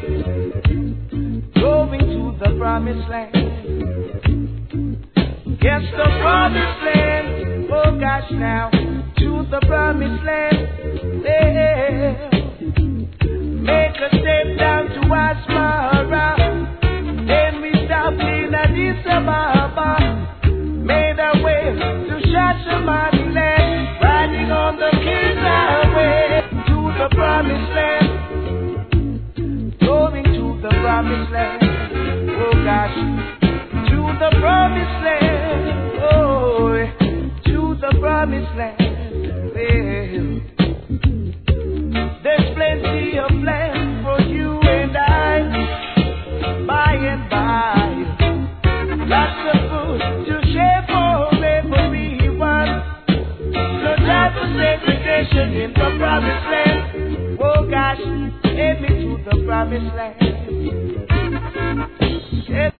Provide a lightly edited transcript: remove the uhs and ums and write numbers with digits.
going to the promised land. Yes, the promised land. Oh gosh, now to the promised land. Yeah. Make a step down to Asmara. Then we stop in Addis Ababa. Made our way to Shashamaniland. Riding on the King's Highway to the promised land. Going to the promised land. Oh gosh, to the promised land. Oh, to the promised land. Well, there's plenty of land for you and I, by and by. Lots of food to share for everyone. No time for segregation in the promised land. Oh gosh, take me to the promised land.